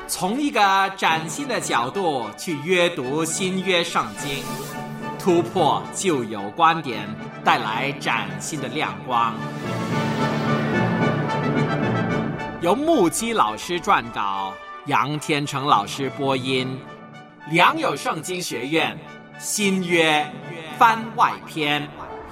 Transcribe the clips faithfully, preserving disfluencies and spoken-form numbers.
从一个崭新的角度去阅读新约圣经，突破旧有观点，带来崭新的亮光。由木基老师撰稿，杨天成老师播音，良友圣经学院新约番外篇。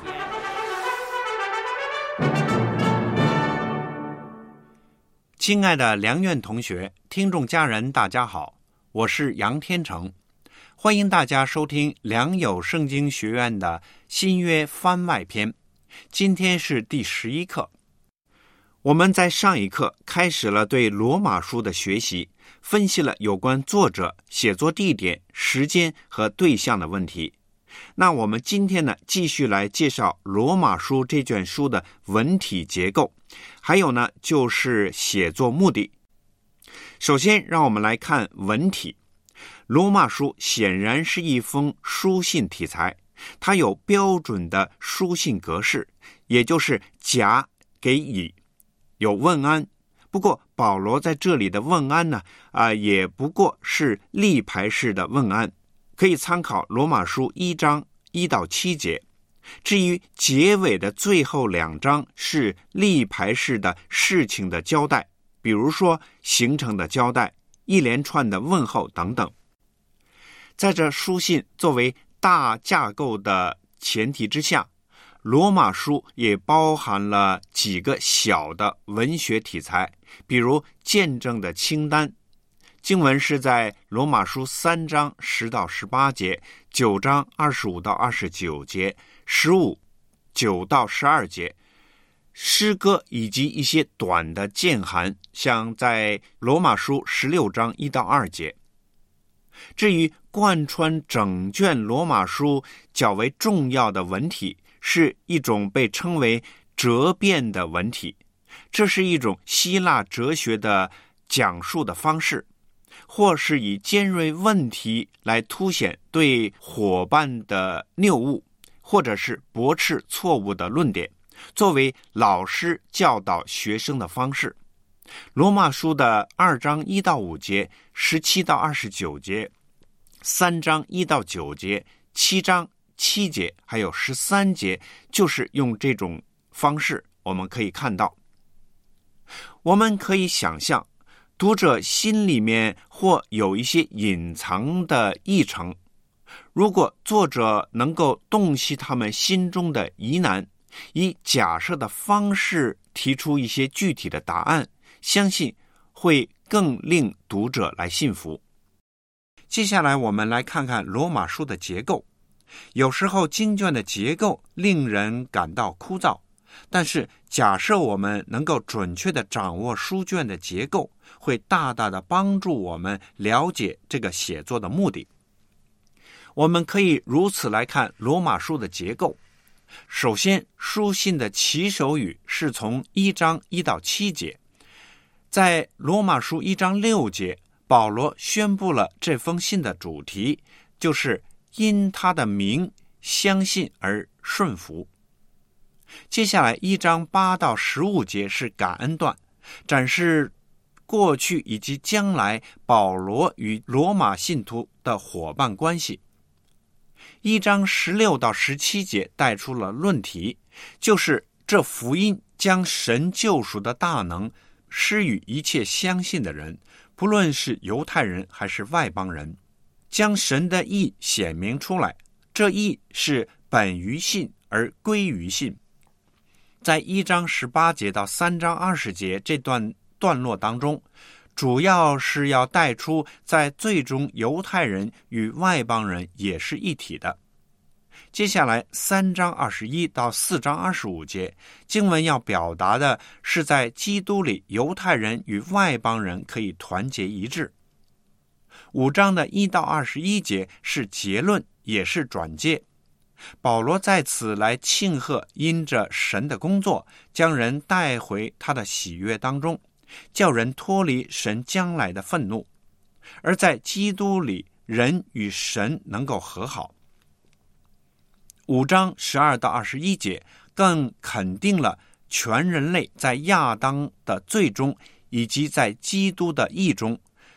亲爱的良院同学、听众家人，大家好，我是杨天成，欢迎大家收听良友圣经学院的新约番外篇。今天是第十一课。我们在上一课开始了对罗马书的学习，分析了有关作者、写作地点、时间和对象的问题。那我们今天呢，继续来介绍罗马书这卷书的文体结构，还有呢，就是写作目的。首先，让我们来看文体。罗马书显然是一封书信题材，它有标准的书信格式，也就是甲给乙，有问安。不过保罗在这里的问安呢，啊、呃，也不过是立牌式的问安，可以参考罗马书一章一到七节。至于结尾的最后两章是立牌式的事情的交代，比如说行程的交代、一连串的问候等等。在这书信作为大架构的前提之下，罗马书也包含了几个小的文学题材，比如见证的清单。经文是在罗马书三章十到十八节，九章二十五到二十九节，十五九到十二节。诗歌以及一些短的见函，像在罗马书十六章一到二节。至于贯穿整卷罗马书较为重要的文体，是一种被称为哲辩的文体，这是一种希腊哲学的讲述的方式，或是以尖锐问题来凸显对伙伴的谬误，或者是驳斥错误的论点，作为老师教导学生的方式。罗马书的二章一到五节、十七到二十九节、三章一到九节、七章七节还有十三节，就是用这种方式。我们可以看到，我们可以想象读者心里面或有一些隐藏的议程，如果作者能够洞悉他们心中的疑难，以假设的方式提出一些具体的答案，相信会更令读者来信服。接下来我们来看看罗马书的结构。有时候经卷的结构令人感到枯燥，但是假设我们能够准确地掌握书卷的结构，会大大的帮助我们了解这个写作的目的。我们可以如此来看罗马书的结构。首先，书信的起手语是从一章一到七节。在罗马书一章六节，保罗宣布了这封信的主题，就是因他的名相信而顺服。接下来一章八到十五节是感恩段，展示过去以及将来保罗与罗马信徒的伙伴关系。一章十六到十七节带出了论题，就是这福音将神救赎的大能施予一切相信的人，不论是犹太人还是外邦人，将神的义显明出来，这义是本于信而归于信。在一章十八节到三章二十节这段段落当中，主要是要带出在最终犹太人与外邦人也是一体的。接下来三章二十一到四章二十五节，经文要表达的是在基督里犹太人与外邦人可以团结一致。五章的一到二十一节是结论，也是转介。保罗在此来庆贺因着神的工作，将人带回他的喜悦当中，叫人脱离神将来的愤怒，而在基督里人与神能够和好。五章十二到二十一节更肯定了全人类在亚当的罪中以及在基督的义中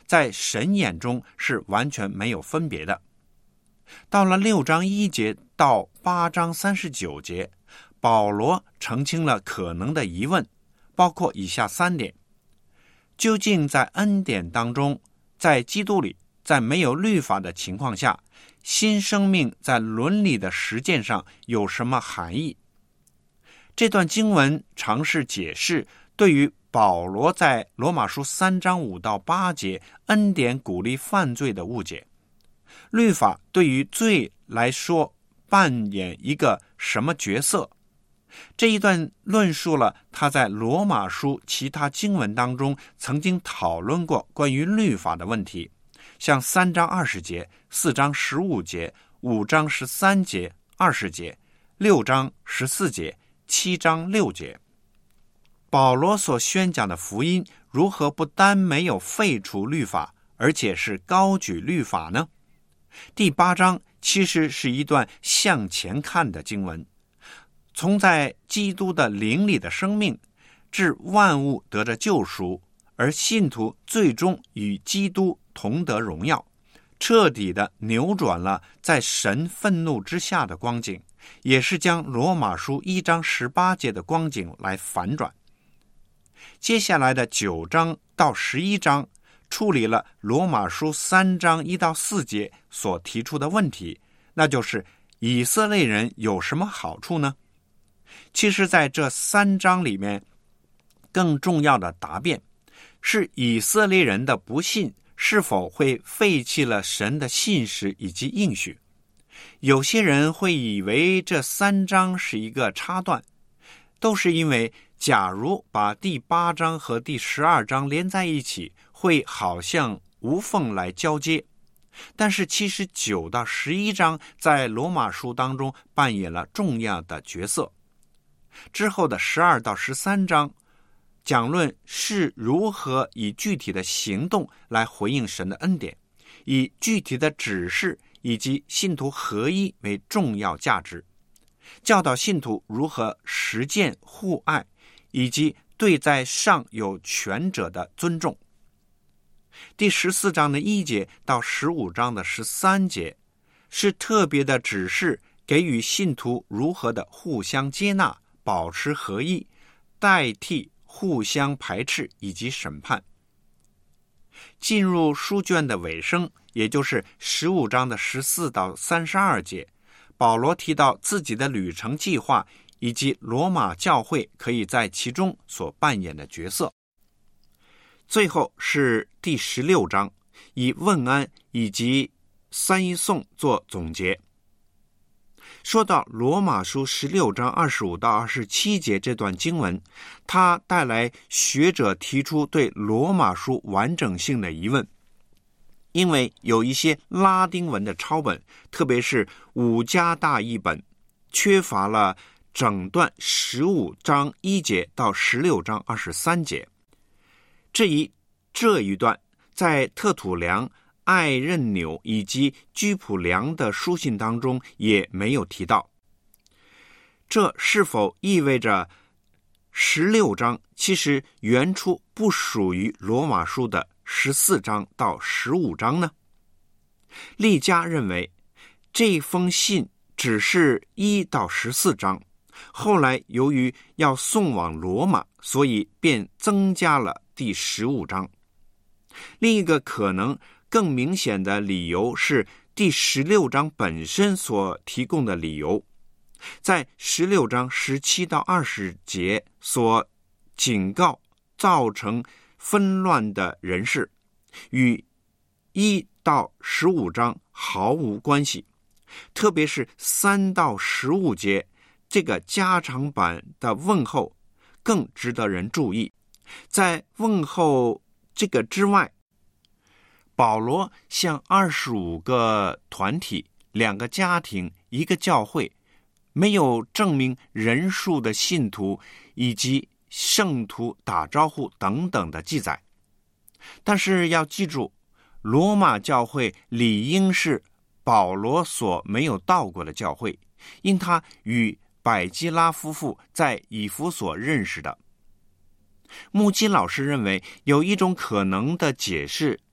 在神眼中是完全没有分别的。到了六章一节到八章三十九节，保罗澄清了可能的疑问，包括以下三点：究竟在恩典当中，在基督里，在没有律法的情况下，新生命在伦理的实践上有什么含义？这段经文尝试解释对于保罗在罗马书三章五到八节恩典鼓励犯罪的误解。律法对于罪来说扮演一个什么角色？这一段论述了他在罗马书其他经文当中曾经讨论过关于律法的问题，像三章二十节、四章十五节、五章十三节、二十节、六章十四节、七章六节。保罗所宣讲的福音如何不单没有废除律法，而且是高举律法呢？第八章其实是一段向前看的经文，从在基督的灵里的生命，至万物得着救赎，而信徒最终与基督同得荣耀，彻底的扭转了在神愤怒之下的光景，也是将罗马书一章十八节的光景来反转。接下来的九章到十一章处理了罗马书三章一到四节所提出的问题，那就是以色列人有什么好处呢？其实在这三章里面，更重要的答辩是以色列人的不信是否会废弃了神的信实以及应许。有些人会以为这三章是一个插段，都是因为假如把第八章和第十二章连在一起，会好像无缝来交接。但是其实九到十一章在罗马书当中扮演了重要的角色。之后的十二到十三章讲论是如何以具体的行动来回应神的恩典，以具体的指示以及信徒合一为重要价值，教导信徒如何实践互爱，以及对在上有权者的尊重。第十四章的一节到十五章的十三节是特别的指示，给予信徒如何的互相接纳，保持合一，代替互相排斥以及审判。进入书卷的尾声，也就是十五章的十四到三十二节，保罗提到自己的旅程计划以及罗马教会可以在其中所扮演的角色。最后是第十六章，以问安以及三一颂做总结。说到罗马书十六章二十五到二十七节这段经文，它带来学者提出对罗马书完整性的疑问，因为有一些拉丁文的抄本，特别是五家大译本，缺乏了整段十五章一节到十六章二十三节。至于这一段在特土良、艾任纽以及居普良的书信当中也没有提到。这是否意味着十六章其实原初不属于罗马书的十四章到十五章呢？利加认为这封信只是一到十四章，后来由于要送往罗马，所以便增加了第十五章。另一个可能更明显的理由是第十六章本身所提供的理由，在十六章十七到二十节所警告造成纷乱的人士，与一到十五章毫无关系，特别是三到十五节这个加长版的问候更值得人注意。在问候这个之外，保罗向二十五个团体、两个家庭、一个教会，没有证明人数的信徒以及圣徒打招呼等等的记载。但是要记住，罗马教会理应是保罗所没有到过的教会，因他与百基拉夫妇在以弗所认识的。穆基老师认为有一种可能的解释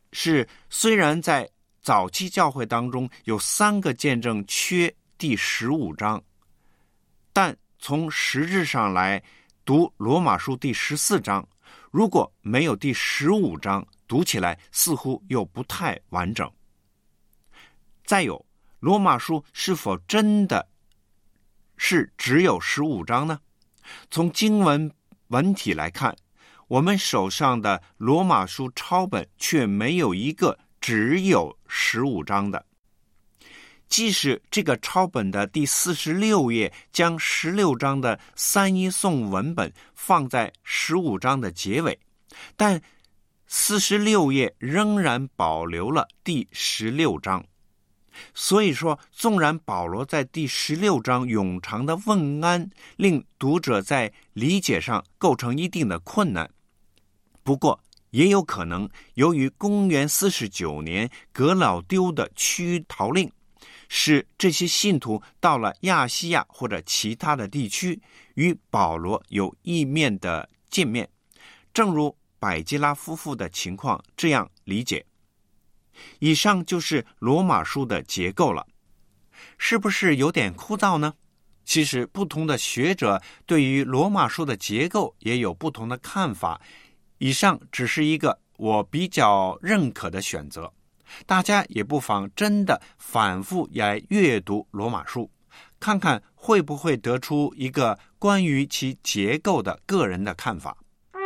是，虽然在早期教会当中有三个见证缺第十五章，但从实质上来读罗马书第十四章，如果没有第十五章，读起来似乎又不太完整。再有，罗马书是否真的是只有十五章呢？从经文文体来看，我们手上的罗马书抄本却没有一个只有十五章的。即使这个抄本的第四十六页将十六章的三一颂文本放在十五章的结尾，但四十六页仍然保留了第十六章。所以说，纵然保罗在第十六章冗长的问安令读者在理解上构成一定的困难，不过也有可能由于公元四十九年格老丢的驱逃令，使这些信徒到了亚细亚或者其他的地区与保罗有一面的见面，正如百基拉夫妇的情况这样理解。以上就是罗马书的结构了，是不是有点枯燥呢？其实不同的学者对于罗马书的结构也有不同的看法，以上只是一个我比较认可的选择，大家也不妨真的反复来阅读罗马书，看看会不会得出一个关于其结构的个人的看法。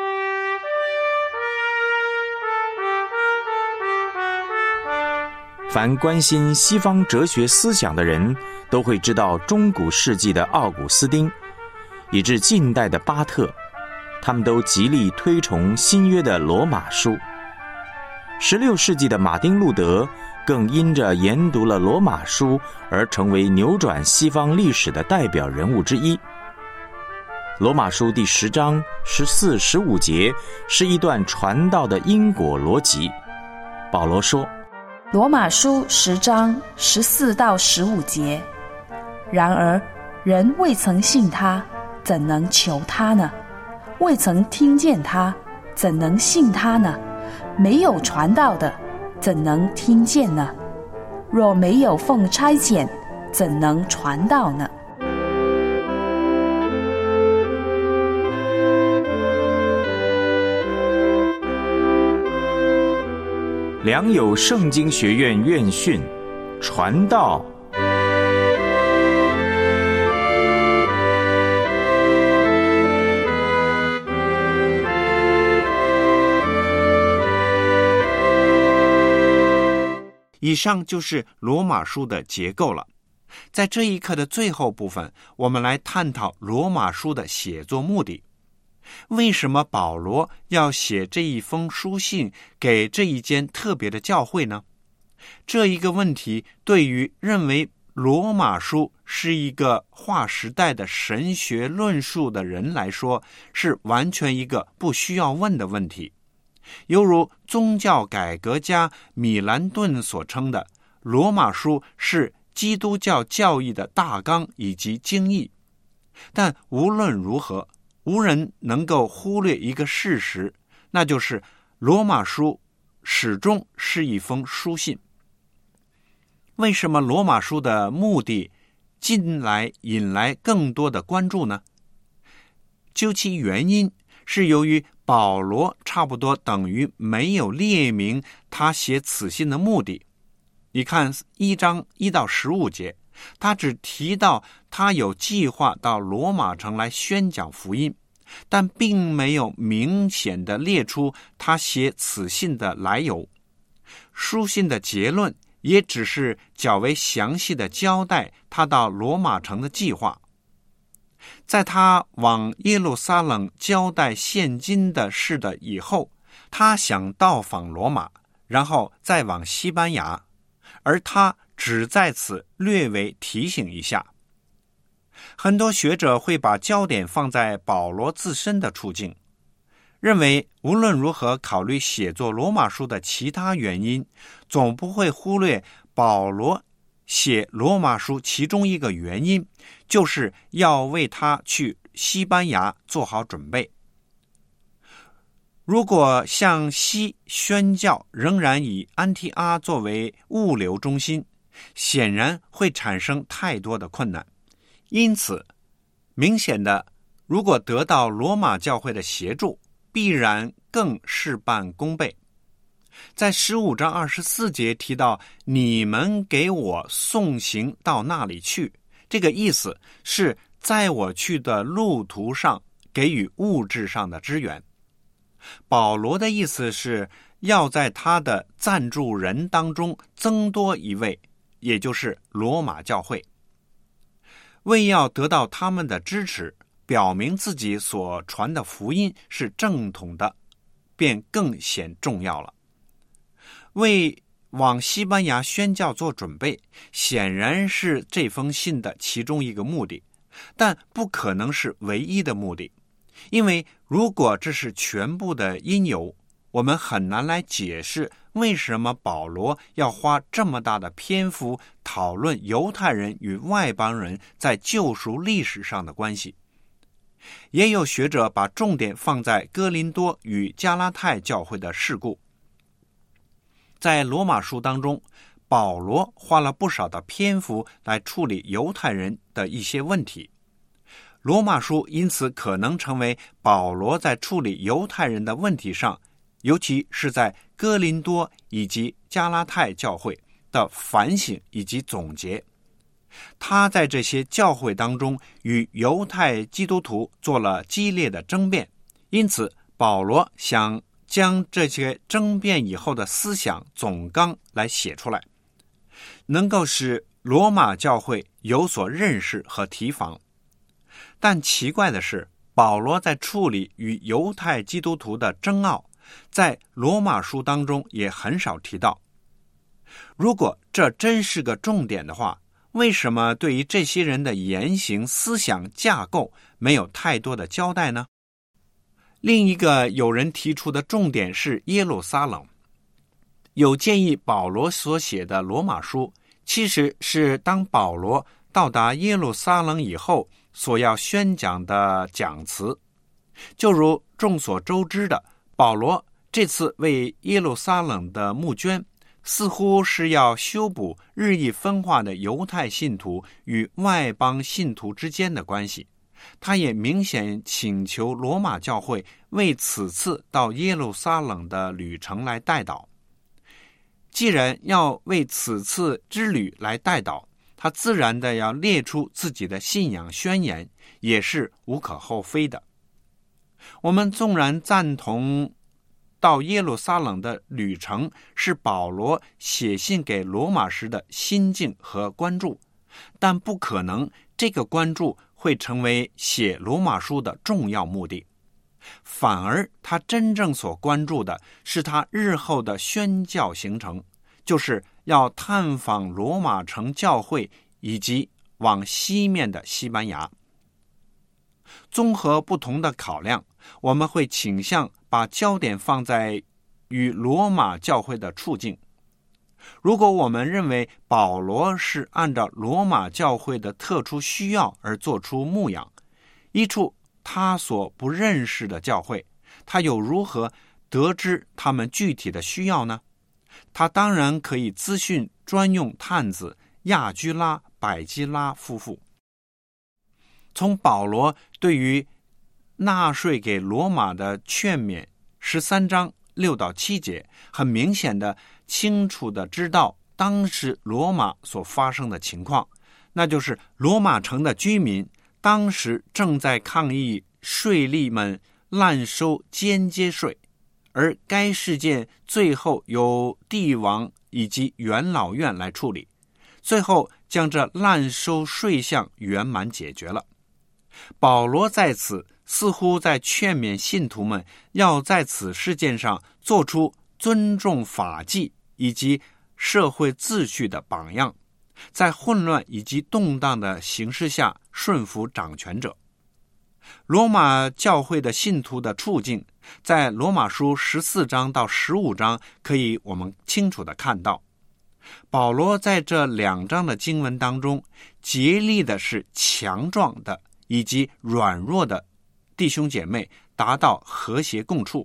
凡关心西方哲学思想的人都会知道中古世纪的奥古斯丁，以至近代的巴特，他们都极力推崇新约的罗马书。十六世纪的马丁路德更因着研读了罗马书而成为扭转西方历史的代表人物之一。罗马书第十章十四、十五节是一段传道的因果逻辑。保罗说， 罗马书十章十四到十五节，然而人未曾信他，怎能求他呢？未曾听见他，怎能信他呢？没有传道的，怎能听见呢？若没有奉差遣，怎能传道呢？ 良友圣经学院院训，传道。 以上就是罗马书的结构了。在这一课的最后部分，我们来探讨罗马书的写作目的。为什么保罗要写这一封书信给这一间特别的教会呢？这一个问题对于认为罗马书是一个划时代的神学论述的人来说，是完全一个不需要问的问题。犹如宗教改革家米兰顿所称的，罗马书是基督教教义的大纲以及经义。但无论如何，无人能够忽略一个事实，那就是罗马书始终是一封书信。为什么罗马书的目的近来引来更多的关注呢？究其原因，是由于保罗差不多等于没有列明他写此信的目的。你看一章一到十五节，他只提到他有计划到罗马城来宣讲福音，但并没有明显的列出他写此信的来由。书信的结论也只是较为详细的交代他到罗马城的计划。在他往耶路撒冷交代现今的事的以后，他想到访罗马，然后再往西班牙，而他只在此略微提醒一下。很多学者会把焦点放在保罗自身的处境，认为无论如何考虑写作罗马书的其他原因，总不会忽略保罗写罗马书其中一个原因，就是要为他去西班牙做好准备。 如果向西宣教仍然以安提阿作为物流中心，显然会产生太多的困难。因此，明显的，如果得到罗马教会的协助，必然更事半功倍。在十五章二十四节提到，你们给我送行到那里去，这个意思是在我去的路途上给予物质上的支援。保罗的意思是要在他的赞助人当中增多一位，也就是罗马教会。为要得到他们的支持，表明自己所传的福音是正统的，便更显重要了。为往西班牙宣教做准备，显然是这封信的其中一个目的，但不可能是唯一的目的。因为如果这是全部的因由，我们很难来解释为什么保罗要花这么大的篇幅讨论犹太人与外邦人在救赎历史上的关系。也有学者把重点放在哥林多与加拉太教会的事故。在罗马书当中，保罗花了不少的篇幅来处理犹太人的一些问题。罗马书因此可能成为保罗在处理犹太人的问题上，尤其是在哥林多以及加拉太教会的反省以及总结。他在这些教会当中与犹太基督徒做了激烈的争辩，因此保罗想将这些争辩以后的思想总纲来写出来，能够使罗马教会有所认识和提防。但奇怪的是，保罗在处理与犹太基督徒的争拗，在罗马书当中也很少提到。如果这真是个重点的话，为什么对于这些人的言行思想架构没有太多的交代呢？另一个有人提出的重点是耶路撒冷。有建议保罗所写的罗马书其实是当保罗到达耶路撒冷以后所要宣讲的讲词。就如众所周知的，保罗这次为耶路撒冷的募捐，似乎是要修补日益分化的犹太信徒与外邦信徒之间的关系。他也明显请求罗马教会为此次到耶路撒冷的旅程来代祷。既然要为此次之旅来代祷，他自然的要列出自己的信仰宣言，也是无可厚非的。我们纵然赞同到耶路撒冷的旅程是保罗写信给罗马时的心境和关注，但不可能这个关注会成为写罗马书的重要目的。反而他真正所关注的是他日后的宣教行程，就是要探访罗马城教会以及往西面的西班牙。综合不同的考量，我们会倾向把焦点放在与罗马教会的处境。如果我们认为保罗是按照罗马教会的特殊需要而做出牧养，一处他所不认识的教会，他又如何得知他们具体的需要呢？他当然可以资讯专用探子亚居拉、百基拉夫妇。从保罗对于纳税给罗马的劝勉十三章六到七节，很明显的清楚的知道当时罗马所发生的情况，那就是罗马城的居民当时正在抗议税吏们滥收间接税，而该事件最后由帝王以及元老院来处理，最后将这滥收税项圆满解决了。保罗在此似乎在劝勉信徒们要在此事件上做出尊重法纪以及社会秩序的榜样，在混乱以及动荡的形势下顺服掌权者。罗马教会的信徒的处境，在罗马书十四章到十五章可以我们清楚地看到。保罗在这两章的经文当中，竭力的是强壮的以及软弱的弟兄姐妹达到和谐共处，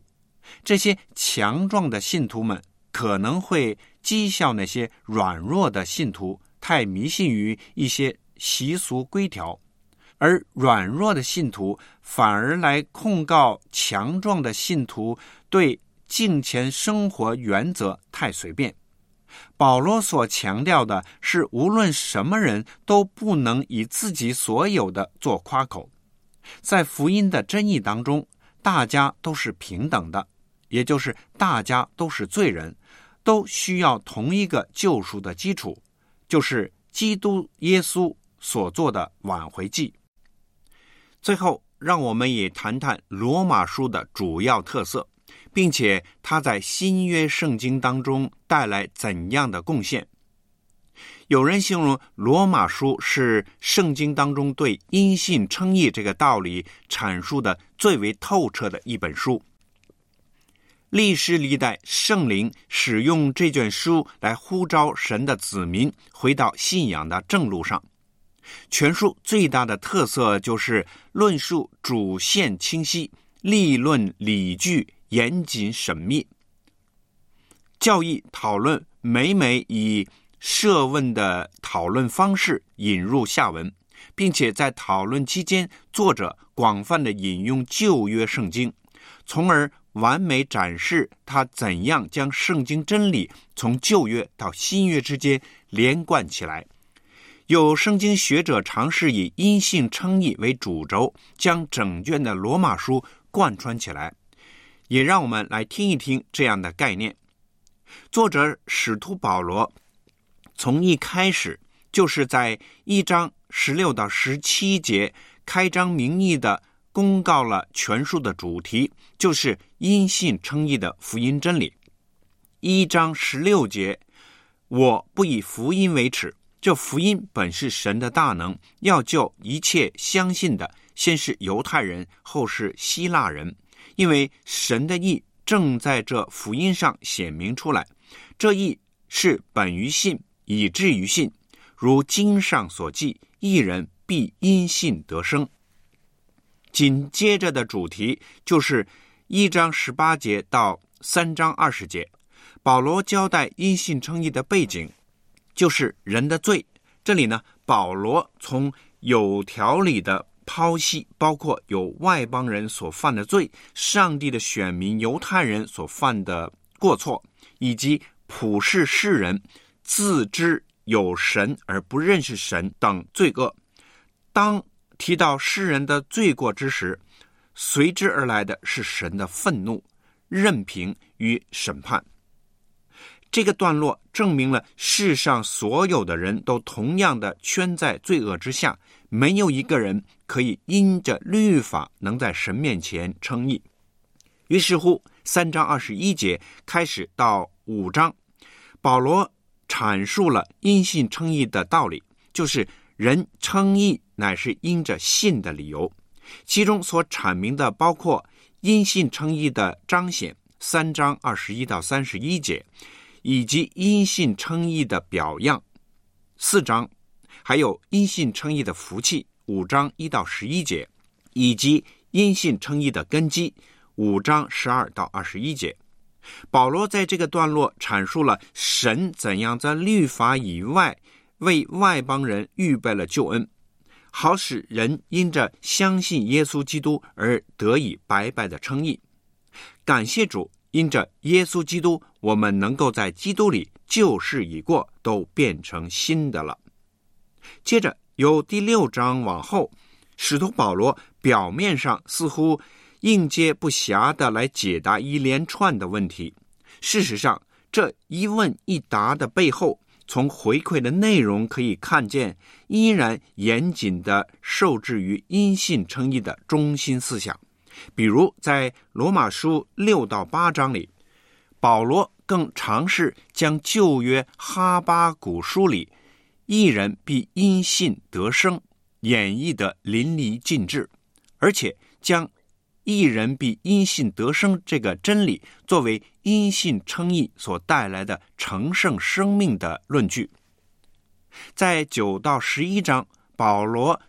这些强壮的信徒们可能会讥笑那些软弱的信徒太迷信于一些习俗规条，而软弱的信徒反而来控告强壮的信徒对敬虔生活原则太随便。保罗所强调的是，无论什么人都不能以自己所有的做夸口。在福音的真义当中，大家都是平等的，也就是大家都是罪人，都需要同一个救赎的基础，就是基督耶稣所做的挽回祭。最后，让我们也谈谈罗马书的主要特色，并且它在新约圣经当中带来怎样的贡献。有人形容罗马书是圣经当中对因信称义这个道理阐述的最为透彻的一本书。历世历代圣灵使用这卷书来呼召神的子民回到信仰的正路上。全书最大的特色就是论述主线清晰，立论理据严谨缜密，教义讨论每每以设问的讨论方式引入下文，并且在讨论期间，作者广泛地引用旧约圣经，从而完美展示他怎样将圣经真理从旧约到新约之间连贯起来。有圣经学者尝试以因信称义为主轴，将整卷的罗马书贯穿起来。也让我们来听一听这样的概念。作者使徒保罗从一开始就是在一章十六到十七节开章明义的公告了全书的主题，就是因信称义的福音真理。一章十六节，我不以福音为耻，这福音本是神的大能，要救一切相信的，先是犹太人，后是希腊人，因为神的义正在这福音上显明出来。这义是本于信，以至于信，如经上所记，义人必因信得生。紧接着的主题就是一章十八节到三章二十节，保罗交代因信称义的背景，就是人的罪。这里呢，保罗从有条理的剖析包括有外邦人所犯的罪，上帝的选民犹太人所犯的过错，以及普世世人自知有神而不认识神等罪恶。当提到世人的罪过之时，随之而来的是神的愤怒、任凭与审判。这个段落证明了世上所有的人都同样的圈在罪恶之下，没有一个人可以因着律法能在神面前称义。于是乎，三章二十一节开始到五章，保罗阐述了因信称义的道理，就是人称义乃是因着信的理由。其中所阐明的包括因信称义的彰显，三章二十一到三十一节，以及因信称义的表样，四章，还有因信称义的福气，五章一到十一节，以及因信称义的根基，五章十二到二十一节。保罗在这个段落阐述了神怎样在律法以外为外邦人预备了救恩，好使人因着相信耶稣基督而得以白白的称义。感谢主，因着耶稣基督，我们能够在基督里旧事已过，都变成新的了。接着由第六章往后，使徒保罗表面上似乎应接不暇的来解答一连串的问题，事实上这一问一答的背后，从回馈的内容可以看见依然严谨的受制于因信称义的中心思想。比如在罗马书六到八章里，保罗更尝试将旧约哈巴谷书里义人必因信得生演绎得淋漓尽致，而且将义人必因信得生这个真理作为因信称义所带来的成圣生命的论据。在九到十一章，保罗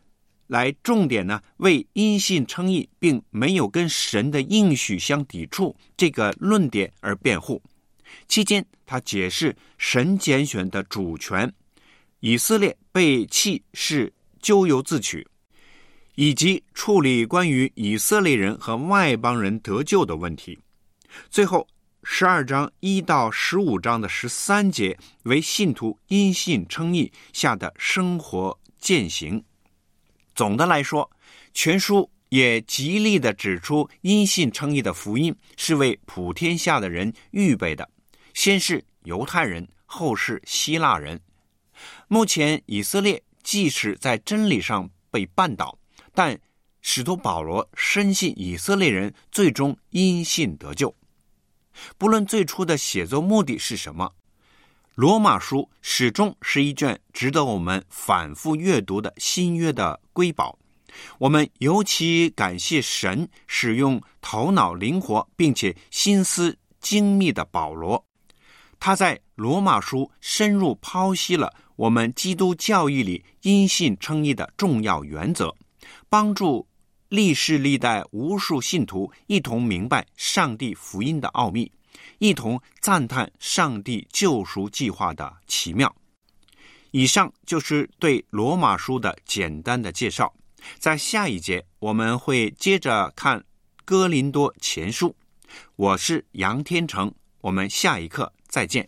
来重点呢为因信称义并没有跟神的应许相抵触这个论点而辩护。期间他解释神拣选的主权，以色列被弃是咎由自取，以及处理关于以色列人和外邦人得救的问题。最后十二章一到十五章的十三节为信徒因信称义下的生活践行。总的来说，全书也极力地指出因信称义的福音是为普天下的人预备的，先是犹太人，后是希腊人。目前以色列即使在真理上被绊倒，但使徒保罗深信以色列人最终因信得救。不论最初的写作目的是什么，罗马书始终是一卷值得我们反复阅读的新约的瑰宝。我们尤其感谢神使用头脑灵活并且心思精密的保罗，他在罗马书深入剖析了我们基督教义里因信称义的重要原则，帮助历世历代无数信徒一同明白上帝福音的奥秘，一同赞叹上帝救赎计划的奇妙。以上就是对罗马书的简单的介绍。在下一节我们会接着看哥林多前书。我是杨天成，我们下一课再见。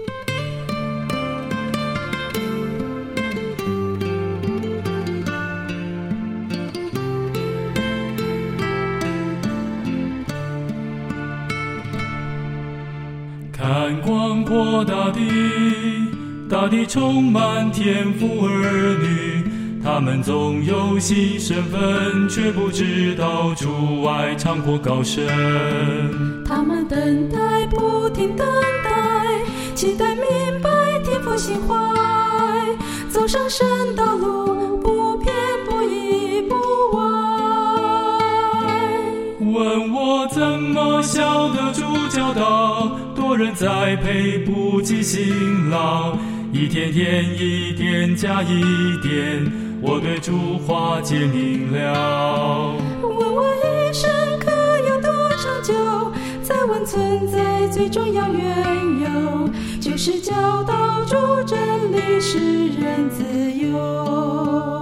看广阔大地，大地充满天父儿女，他们总有新身份，却不知道主爱长阔高深。 他们等待，不停等待，期待明白天父心怀，走上神道路，不偏不倚不歪。 问我怎么晓得主教导，多人栽培不计辛劳，一天天一点加一点，我对主话解明了。 问我一生可有多长久，再问存在最重要缘由，就是教导主真理，使人自由。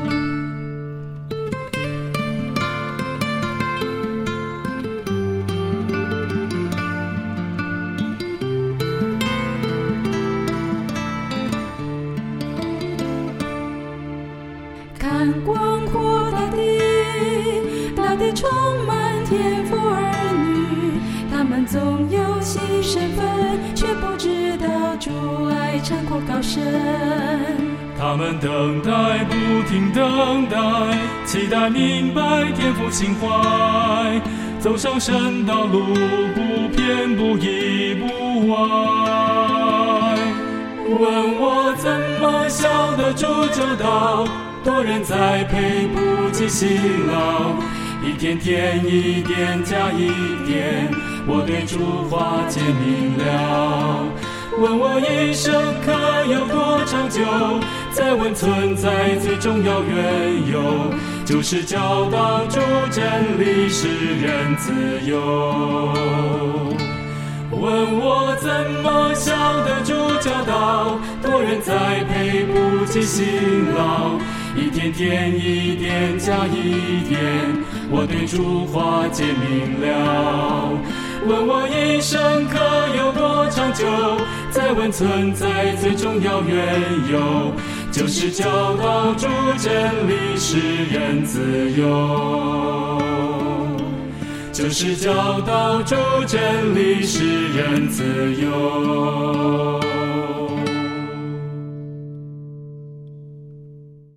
看广阔大地，大地充满天父儿女，他们总有新身份，却不知道主爱长阔高深。 他们等待，不停等待，期待明白天父心怀，走上神道路，不偏不倚不歪。问我怎么晓得主教导，多人栽培不计辛劳，一天天一点加一点，我对主话解明了。问我一生可有多长久，再问存在最重要缘由，就是教导主真理，使人自由。问我怎么晓得主教导，多人栽培不计辛劳，一天天一点加一点，我对主话解明了。问我一生可有多长久，再问存在最重要缘由，就是教导主真理，使人自由。就是教导主真理，使人自由。